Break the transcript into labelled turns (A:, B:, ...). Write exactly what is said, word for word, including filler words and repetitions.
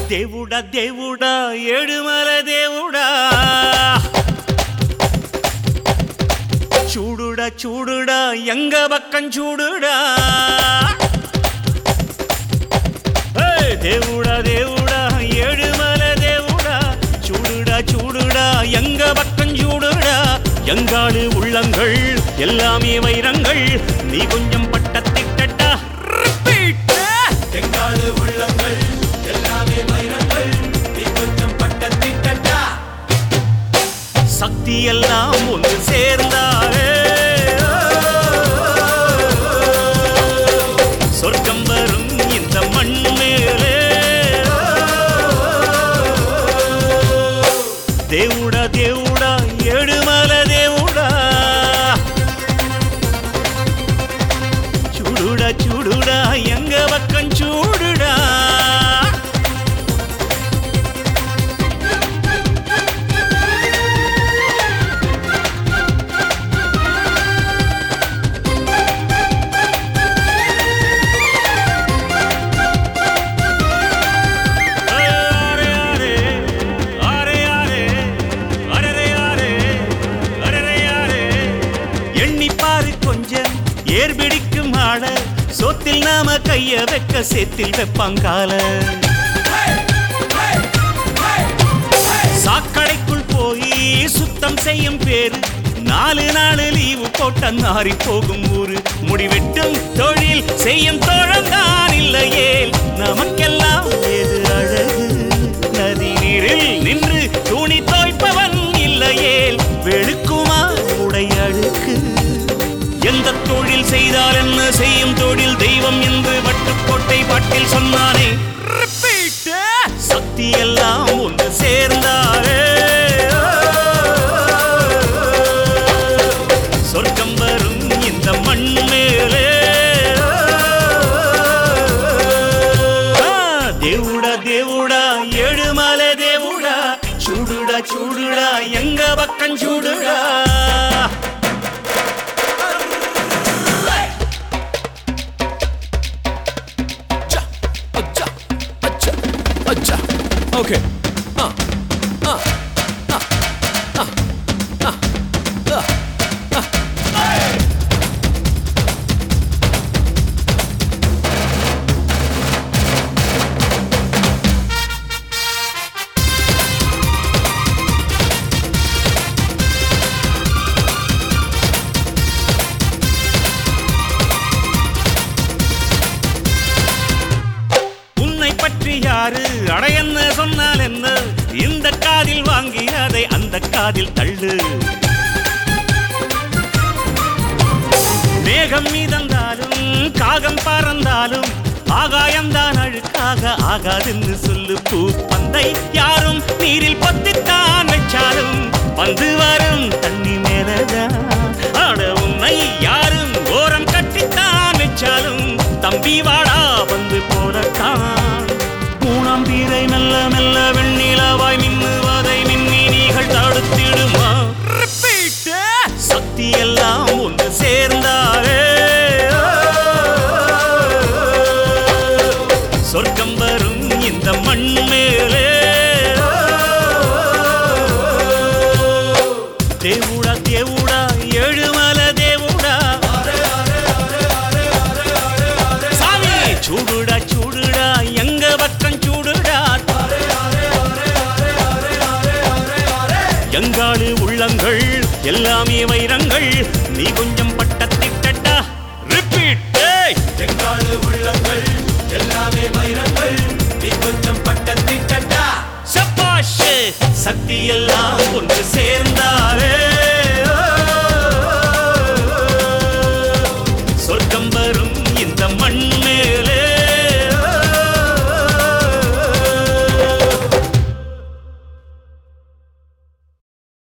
A: దేవుడా దేవుడా ఏడుమల దేవుడా చూడుడా చూడుడా యంగ బక్కం చూడుడా దేవుడా దేవుడా ఏడుమల దేవుడా చూడుడా చూடுடா யங்க பக்கம் சூடுடா யங்காளு உள்ளங்கள் எல்லாமே வைரங்கள் நீ கொஞ்சம் பட்டத்திட்டடா ரிப்பீட் யங்காளு உள்ளங்கள் எல்லாமே வைரங்கள் நீ கொஞ்சம் பட்டத்திட்டடா சக்தி எல்லாம் ஒன்று சேர்ந்தாலே சொர்க்கம் வரும் இந்த மண் மேலே దేవుడా దేవుడా ఏడుమల దేవుడా చూడుడా చూడుడా యంగ బక్కం చూడుడా ஏர்பிடிக்கும் ஆள சோத்தில் நாம கைய வைக்க சேத்தில் வெப்பாங்கால சாக்கடைக்குள் போய் சுத்தம் செய்யும் பேரு நாலு நாலு லீவு போட்ட நாரி போகும் ஊரு முடிவெட்டும் தொழில் செய்யும் தோழந்தான் இல்லையே நமக்கெல்லாம் ஏது அழகு நதி நீரில் நின்று துணி தோய்ப்பவன் இல்லையே வெளுக்குமா உடை அழுக்கு எந்த தொழில் செய்தால் என்ன செய்யும் தொழில் தெய்வம் என்று வட்டுக்கோட்டை பாட்டில் சொன்னானே சக்தி எல்லாம் ஒன்று சேர்ந்தாரே சொர்க்கம் வரும் இந்த மண் மேலே దేవుడా దేవుడా ఏడుమల దేవుడా చూడుడా చూడుడా యంగ బక్కం చూడుడా
B: Okay. Uh. Uh. Uh. Uh. Uh. Uh. Uh. Hey!
A: யாரு அடையன்னு சொன்னால் என்ன இந்த காதில் வாங்கி அதை அந்த காதில் தள்ளு மேகம் மீதந்தாலும் காகம் பறந்தாலும் ஆகாயம்தான் அழுக்காக ஆகாதுன்னு சொல்லு பூ பந்தை யாரும் நீரில் பொத்தித்தான் வச்சாலும் வந்து வரும் தண்ணி மேலதான் ஆட உன்னை யாரும் ஓரம் கட்டித்தான் வச்சாலும் தம்பி வாடா வந்து போறத்தான் மூணாம் பீரை மெல்ல மெல்ல வெண்ணிலவாய் மின்னுவதை மின்மினிகள் தடுத்திடுமா சக்தி எல்லாம் ஒன்று சேர்ந்தாரே சொர்க்கம் வரும் இந்த மண் மேலே దేవుడా దేవుడా ఏడుమల దేవుడా சாமி చూడుడా చూడుడా యంగ బక్కం చూడుడా யங்காளு உள்ளங்கள் எல்லாமே வைரங்கள் நீ கொஞ்சம் பட்டத்திட்டடா ரிப்பீட் யங்காளு உள்ளங்கள் எல்லாமே வைரங்கள் நீ கொஞ்சம் பட்டத்திட்டடா சபாஷ் சக்தி எல்லாம் ஒன்று சேர்ந்தாரே